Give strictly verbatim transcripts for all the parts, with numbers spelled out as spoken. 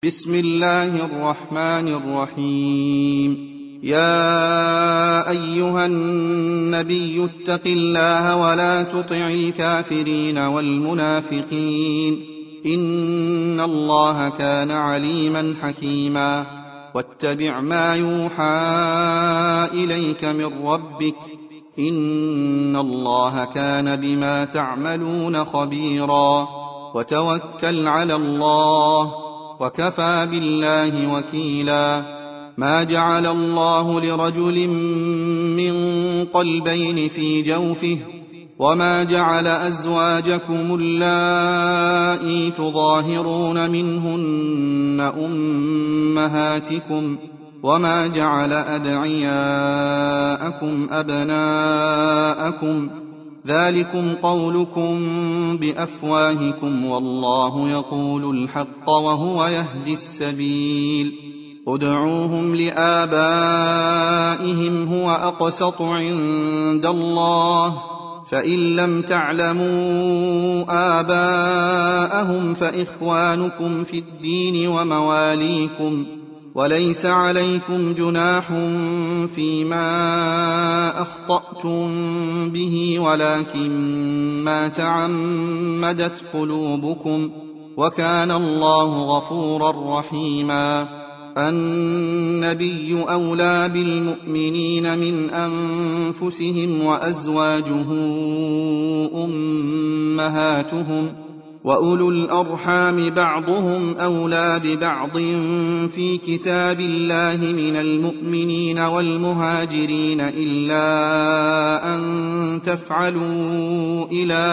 بسم الله الرحمن الرحيم. يا أيها النبي اتق الله ولا تطع الكافرين والمنافقين إن الله كان عليما حكيما. واتبع ما يوحى إليك من ربك إن الله كان بما تعملون خبيرا. وتوكل على الله وكفى بالله وكيلا. ما جعل الله لرجل من قلبين في جوفه وما جعل أزواجكم اللائي تظاهرون منهن أمهاتكم وما جعل أدعياءكم أبناءكم ذلكم قولكم بأفواهكم والله يقول الحق وهو يهدي السبيل. ادعوهم لآبائهم هو أقسط عند الله فإن لم تعلموا آباءهم فإخوانكم في الدين ومواليكم وليس عليكم جناح فيما أخطأتم به ولكن ما تعمدت قلوبكم وكان الله غفورا رحيما. النبي أولى بالمؤمنين من أنفسهم وأزواجه أمهاتهم وأولو الأرحام بعضهم أولى ببعض في كتاب الله من المؤمنين والمهاجرين إلا أن تفعلوا إلى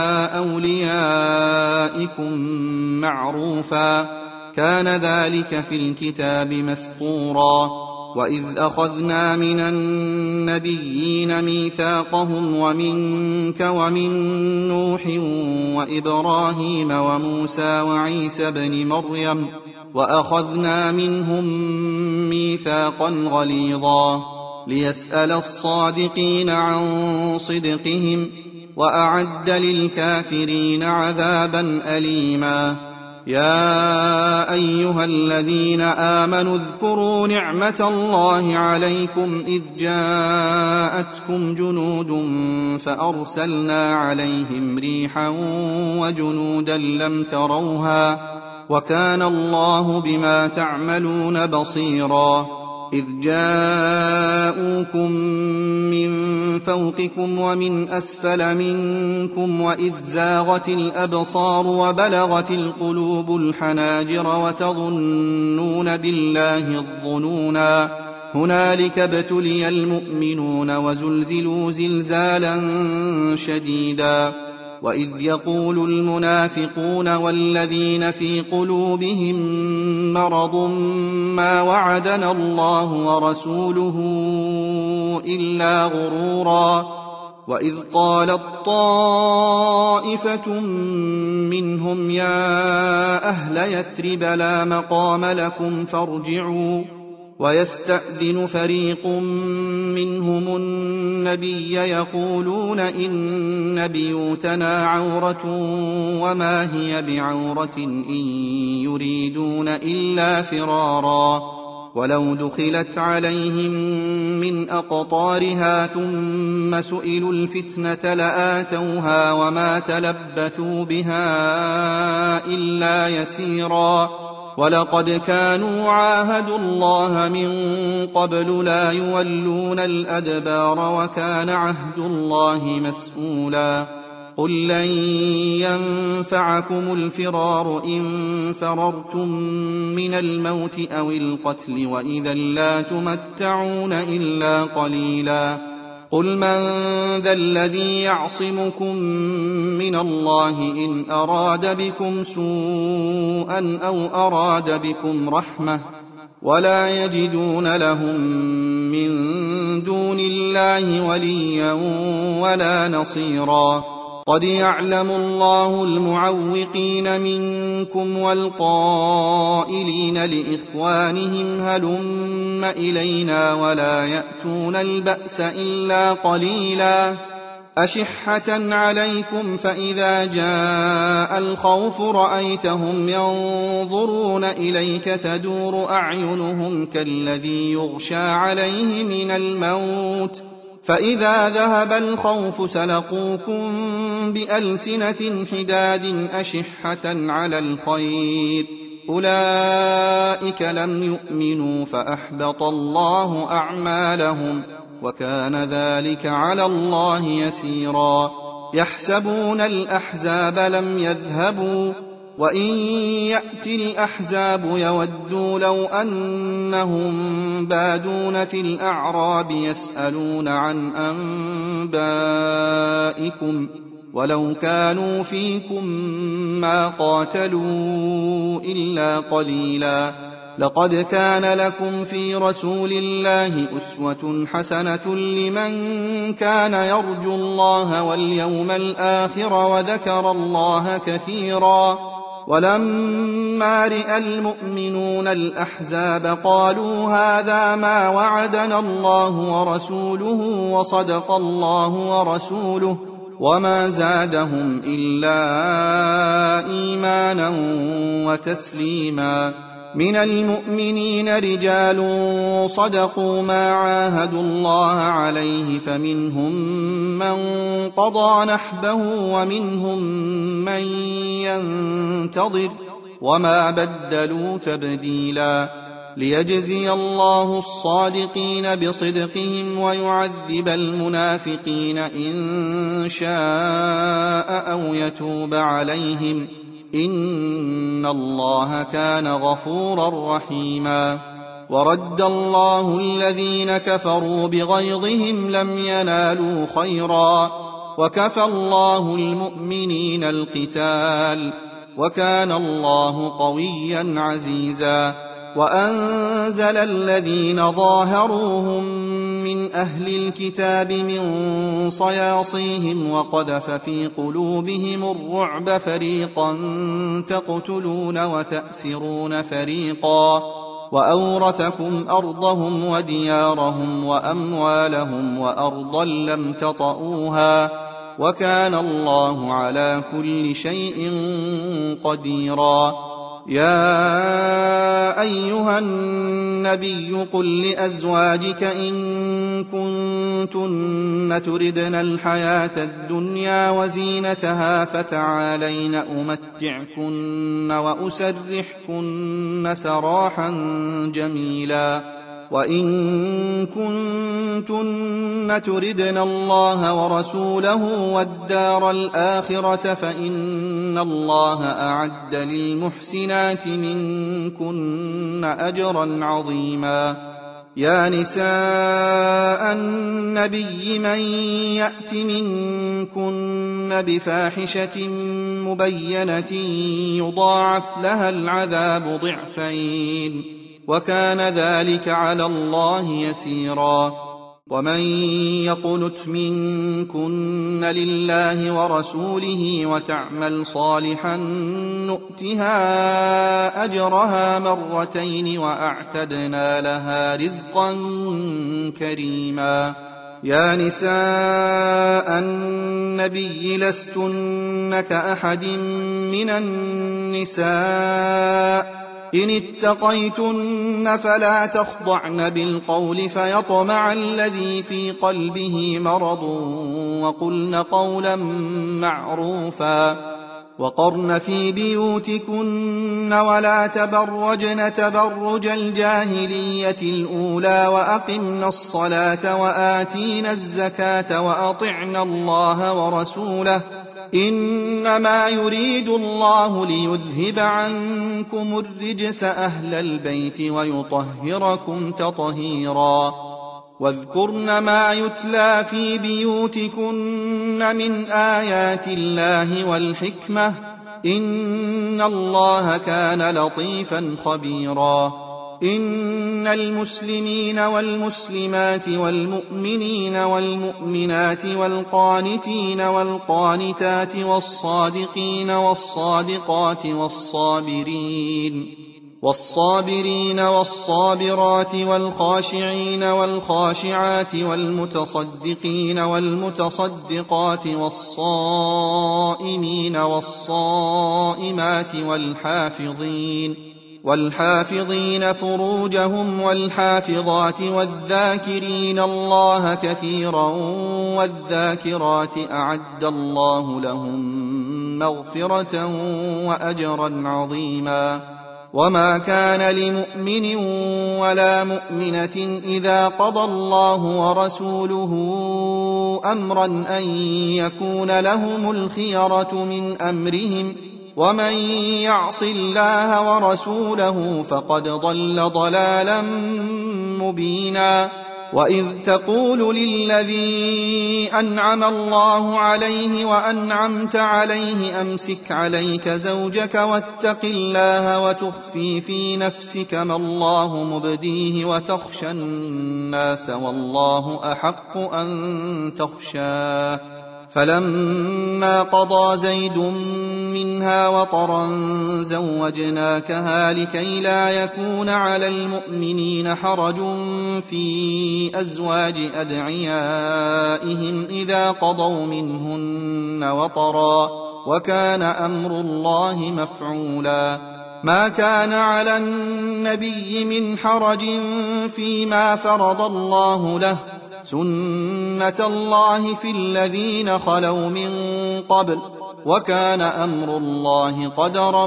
أوليائكم معروفا كان ذلك في الكتاب مسطورا. وإذ أخذنا من النبيين ميثاقهم ومنك ومن نوح وإبراهيم وموسى وعيسى بن مريم وأخذنا منهم ميثاقا غليظا ليسأل الصادقين عن صدقهم وأعد للكافرين عذابا أليما. يا أيها الذين آمنوا اذكروا نعمة الله عليكم إذ جاءتكم جنود فأرسلنا عليهم ريحا وجنودا لم تروها وكان الله بما تعملون بصيرا. إذ جاءوكم من فوقكم ومن أسفل منكم وإذ زاغت الأبصار وبلغت القلوب الحناجر وتظنون بالله الظنونا هنالك ابتلي المؤمنون وزلزلوا زلزالا شديدا. وإذ يقول المنافقون والذين في قلوبهم مرض ما وعدنا الله ورسوله إلا غرورا. وإذ قالت طائفة منهم يا أهل يثرب لا مقام لكم فارجعوا ويستأذن فريق منهم النبي يقولون إن بيوتنا عورة وما هي بعورة إن يريدون إلا فرارا. ولو دخلت عليهم من أقطارها ثم سئلوا الفتنة لآتوها وما تلبثوا بها إلا يسيرا. ولقد كانوا عاهدوا الله من قبل لا يولون الأدبار وكان عهد الله مسؤولا. قل لن ينفعكم الفرار إن فررتم من الموت أو القتل وإذا لا تمتعون إلا قليلا. قل من ذا الذي يعصمكم من الله إن أراد بكم سوءا أو أراد بكم رحمة ولا يجدون لهم من دون الله وليا ولا نصيرا. قد يعلم الله المعوقين منكم والقائلين لإخوانهم هلم إلينا ولا يأتون البأس إلا قليلا. أشحة عليكم فإذا جاء الخوف رأيتهم ينظرون إليك تدور أعينهم كالذي يغشى عليه من الموت فإذا ذهب الخوف سلقوكم بألسنة حداد أشحة على الخير أولئك لم يؤمنوا فأحبط الله أعمالهم وكان ذلك على الله يسيرا يحسبون الأحزاب لم يذهبوا وإن يأتي الأحزاب يودوا لو أنهم بادون في الأعراب يسألون عن أنبائكم ولو كانوا فيكم ما قاتلوا إلا قليلا لقد كان لكم في رسول الله أسوة حسنة لمن كان يرجو الله واليوم الآخر وذكر الله كثيرا ولما رأى المؤمنون الأحزاب قالوا هذا ما وعدنا الله ورسوله وصدق الله ورسوله وما زادهم إلا إيمانا وتسليما من المؤمنين رجال صدقوا ما عاهدوا الله عليه فمنهم من قضى نحبه ومنهم من ينتظر وما بدلوا تبديلا ليجزي الله الصادقين بصدقهم ويعذب المنافقين إن شاء أو يتوب عليهم إن الله كان غفورا رحيما ورد الله الذين كفروا بغيظهم لم ينالوا خيرا وكفى الله المؤمنين القتال وكان الله قويا عزيزا وأنزل الذين ظاهروهم من أهل الكتاب من صياصيهم وقذف في قلوبهم الرعب فريقا تقتلون وتأسرون فريقا وأورثكم أرضهم وديارهم وأموالهم وأرضا لم تطئوها وكان الله على كل شيء قديرا يا أيها النبي قل لأزواجك إن كنتن تردن الحياة الدنيا وزينتها فتعالين أمتعكن وأسرحكن سراحا جميلا وإن كنتن تردن الله ورسوله والدار الآخرة فإن الله أعد للمحسنات منكن أجرا عظيما يا نساء النبي من يأت منكن بفاحشة مبينة يضاعف لها العذاب ضعفين وكان ذلك على الله يسيرا ومن يقنت منكن لله ورسوله وتعمل صالحا نؤتها أجرها مرتين وأعتدنا لها رزقا كريما يا نساء النبي لستن كأحد من النساء إن اتقيتن فلا تخضعن بالقول فيطمع الذي في قلبه مرض وقلن قولا معروفا وقرن في بيوتكن ولا تبرجن تبرج الجاهلية الأولى وأقمن الصلاة وآتينا الزكاة وأطعنا الله ورسوله إنما يريد الله ليذهب عنكم الرجس أهل البيت ويطهركم تطهيرا واذكرن ما يتلى في بيوتكن من آيات الله والحكمة إن الله كان لطيفا خبيرا إن المسلمين والمسلمات والمؤمنين والمؤمنات والقانتين والقانتات والصادقين والصادقات والصابرين والصابرين والصابرات والخاشعين والخاشعات والمتصدقين والمتصدقات والصائمين والصائمات والحافظين والحافظين فروجهم والحافظات والذاكرين الله كثيرا والذاكرات أعد الله لهم مغفرة وأجرا عظيما. وما كان لمؤمن ولا مؤمنة إذا قضى الله ورسوله أمرا أن يكون لهم الخيرة من أمرهم ومن يعص الله ورسوله فقد ضل ضلالا مبينا. وإذ تقول للذي أنعم الله عليه وأنعمت عليه أمسك عليك زوجك واتق الله وتخفي في نفسك ما الله مبديه وتخشى الناس والله أحق أن تخشاه فلما قضى زيد منها وطرا زوجناكها لكي لا يكون على المؤمنين حرج في أزواج أدعيائهم إذا قضوا منهن وطرا وكان أمر الله مفعولا. ما كان على النبي من حرج فيما فرض الله له سنة الله في الذين خلوا من قبل وكان أمر الله قدرا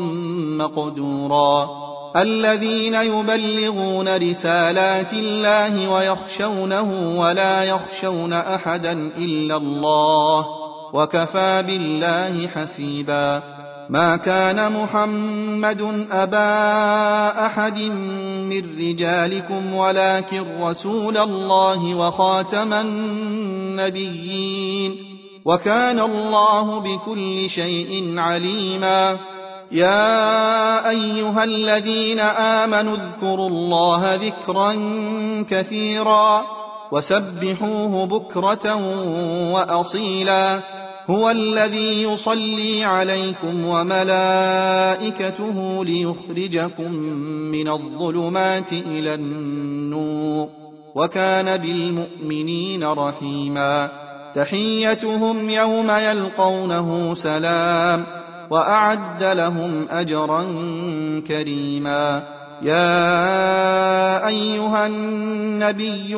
مقدورا. الذين يبلغون رسالات الله ويخشونه ولا يخشون أحدا إلا الله وكفى بالله حسيبا. ما كان محمد أبا أحد من رجالكم ولكن رسول الله وخاتم النبيين وكان الله بكل شيء عليما. يا أيها الذين آمنوا اذكروا الله ذكرا كثيرا وسبحوه بكرة وأصيلا. هو الذي يصلي عليكم وملائكته ليخرجكم من الظلمات إلى النور وكان بالمؤمنين رحيما. تحيتهم يوم يلقونه سلام وأعد لهم أجرا كريما. يا أيها النبي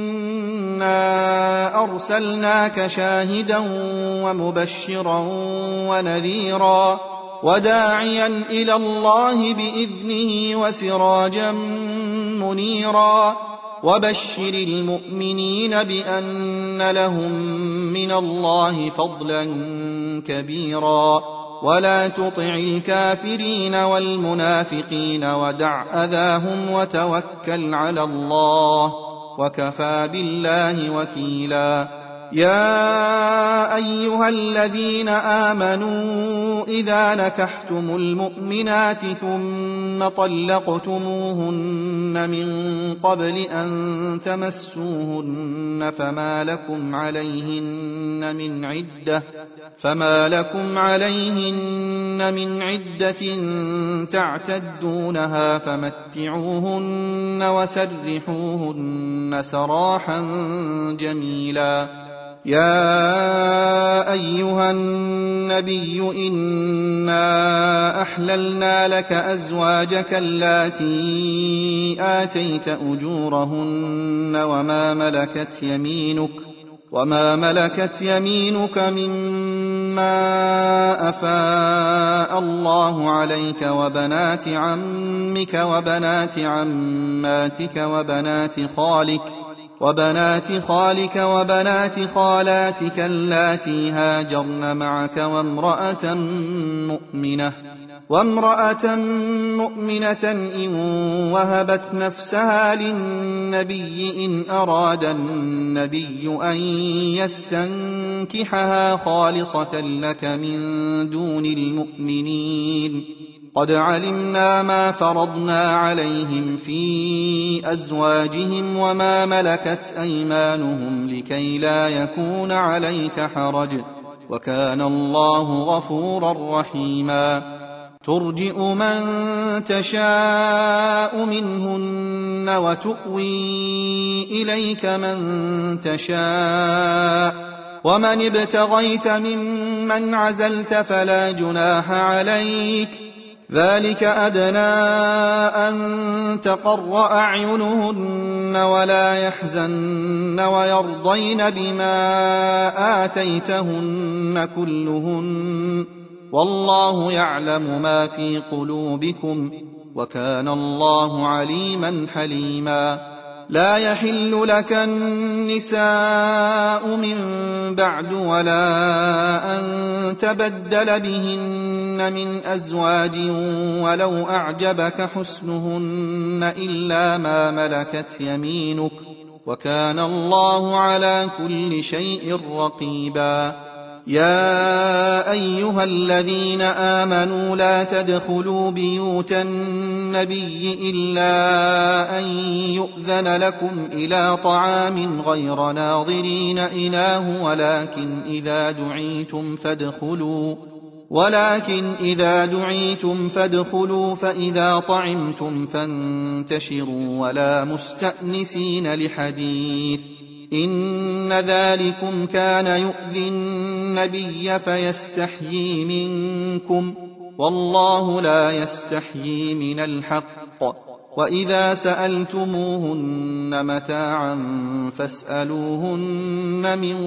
إنا أرسلناك شاهدا ومبشرا ونذيرا وداعيا إلى الله بإذنه وسراجا منيرا. وبشر المؤمنين بأن لهم من الله فضلا كبيرا ولا تطع الكافرين والمنافقين ودع أذاهم وتوكل على الله وكفى بالله وكيلا. يا أيها الذين آمنوا إذا نكحتم المؤمنات ثم طلقتموهن من قبل أن تمسوهن فما لكم عليهن من عدة فما لكم عليهن من عدة تعتدونها فمتعوهن وسرحوهن سراحا جميلا. يا أيها النبي إنا أحللنا لك أزواجك اللاتي آتيت أجورهن وما ملكت يمينك وما ملكت يمينك مما أفاء الله عليك وبنات عمك وبنات عماتك وبنات خالك وبنات خالك وبنات خالاتك اللاتي هاجرن معك وامرأة مؤمنة وامرأة مؤمنة إن وهبت نفسها للنبي إن أراد النبي أن يستنكحها خالصة لك من دون المؤمنين. قد علمنا ما فرضنا عليهم في أزواجهم وما ملكت أيمانهم لكي لا يكون عليك حرج وكان الله غفورا رحيما. ترجئ من تشاء منهن وتؤوي إليك من تشاء ومن ابتغيت ممن عزلت فلا جناح عليك ذلك أدنى أن تقر أعينهن ولا يحزن ويرضين بما آتيتهن كلهن والله يعلم ما في قلوبكم وكان الله عليما حليما لا يحل لك النساء من بعد ولا أن تبدل بهن من أزواج ولو أعجبك حسنهن إلا ما ملكت يمينك وكان الله على كل شيء رقيبا يا أيها الذين آمنوا لا تدخلوا بيوت النبي إلا أن يؤذن لكم إلى طعام غير ناظرين إناه ولكن إذا دعيتم فادخلوا ولكن إذا دعيتم فادخلوا فإذا طعمتم فانتشروا ولا مستأنسين لحديث إن ذلكم كان يؤذي النبي فيستحيي منكم والله لا يستحيي من الحق وإذا سألتموهن متاعا فاسألوهن من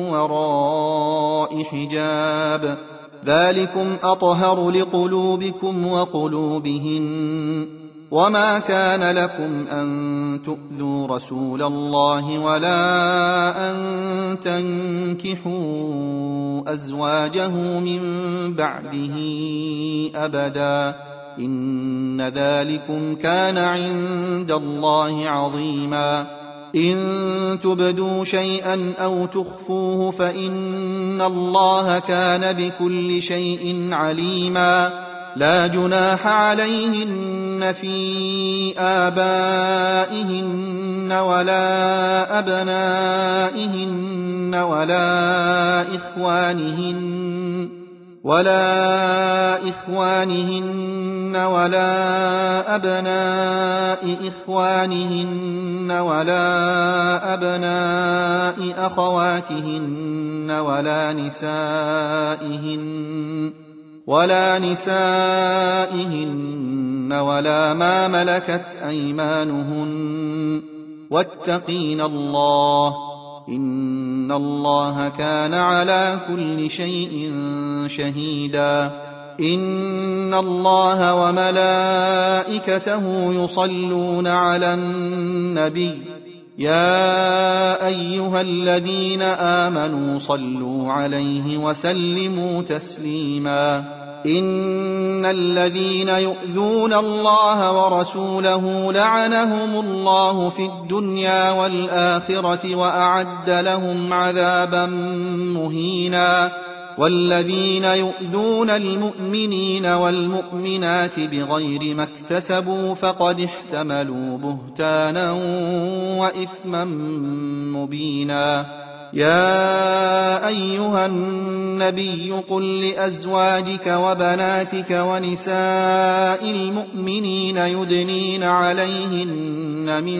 وراء حجاب ذلكم أطهر لقلوبكم وقلوبهن وما كان لكم أن تؤذوا رسول الله ولا أن تنكحوا أزواجه من بعده أبدا إن ذلكم كان عند الله عظيما إن تبدوا شيئا أو تخفوه فإن الله كان بكل شيء عليما لا جناح عليهن في آبائهن ولا أبنائهن ولا إخوانهن ولا إخوانهن ولا أبناء إخوانهن ولا أبناء أخواتهن ولا نسائهن ولا نسائهن ولا ما ملكت أيمانهن واتقين الله إن الله كان على كل شيء شهيدا إن الله وملائكته يصلون على النبي يا أيها الذين آمنوا صلوا عليه وسلموا تسليما إن الذين يؤذون الله ورسوله لعنهم الله في الدنيا والآخرة وأعد لهم عذابا مهينا والذين يؤذون المؤمنين والمؤمنات بغير ما اكتسبوا فقد احتملوا بهتانا وإثما مبينا يا أيها النبي قل لأزواجك وبناتك ونساء المؤمنين يدنين عليهن من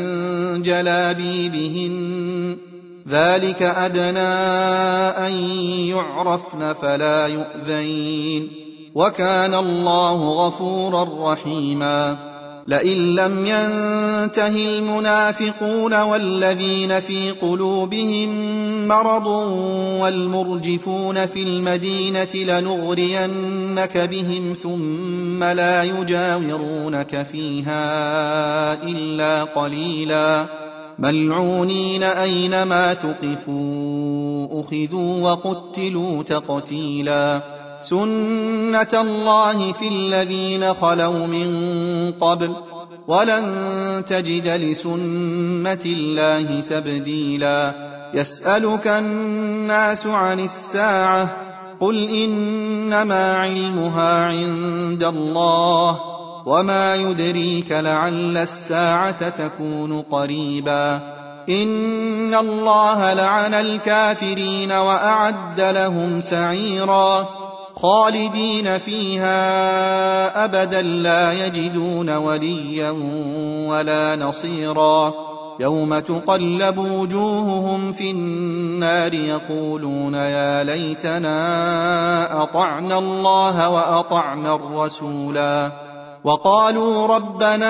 جلابيبهن ذلك أدنى أن يعرفن فلا يؤذين وكان الله غفورا رحيما لئن لم ينته المنافقون والذين في قلوبهم مرض والمرجفون في المدينة لنغرينك بهم ثم لا يجاورونك فيها إلا قليلا ملعونين أينما ثقفوا أخذوا وقتلوا تقتيلا سنة الله في الذين خلوا من قبل ولن تجد لسنة الله تبديلا يسألك الناس عن الساعة قل إنما علمها عند الله وما يدريك لعل الساعة تكون قريبا إن الله لعن الكافرين وأعد لهم سعيرا خالدين فيها أبدا لا يجدون وليا ولا نصيرا يوم تقلب وجوههم في النار يقولون يا ليتنا أطعنا الله وأطعنا الرسولا وقالوا ربنا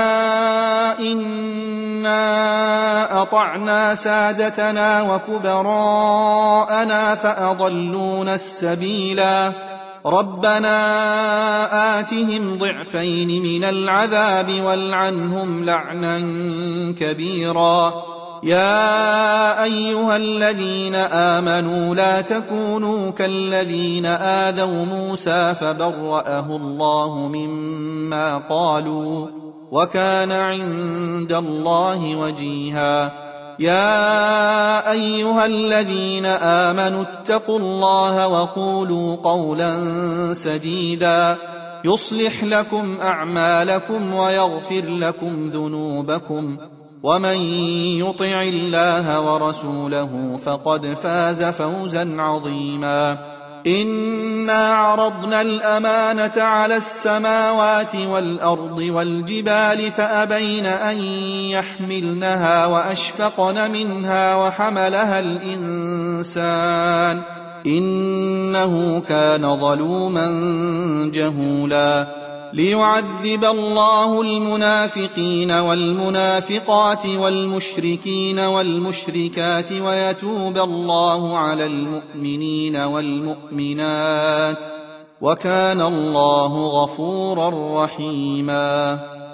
إنا أطعنا سادتنا وكبراءنا فأضلونا السبيلا ربنا آتهم ضعفين من العذاب والعنهم لعنا كبيرا يا أيها الذين آمنوا لا تكونوا كالذين آذوا موسى فبرأه الله مما قالوا وكان عند الله وجيها يا أيها الذين آمنوا اتقوا الله وقولوا قولا سديدا يصلح لكم أعمالكم ويغفر لكم ذنوبكم ومن يطع الله ورسوله فقد فاز فوزا عظيما إنا عرضنا الأمانة على السماوات والأرض والجبال فأبين أن يحملنها وأشفقن منها وحملها الإنسان إنه كان ظلوما جهولا ليعذب الله المنافقين والمنافقات والمشركين والمشركات ويتوب الله على المؤمنين والمؤمنات وكان الله غفورا رحيما